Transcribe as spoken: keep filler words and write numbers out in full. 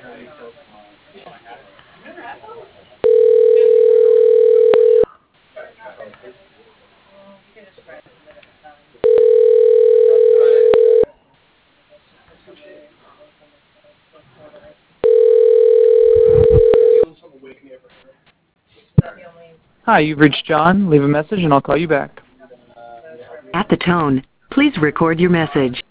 Hi, you've reached John. Leave a message and I'll call you back. At the tone, please record your message.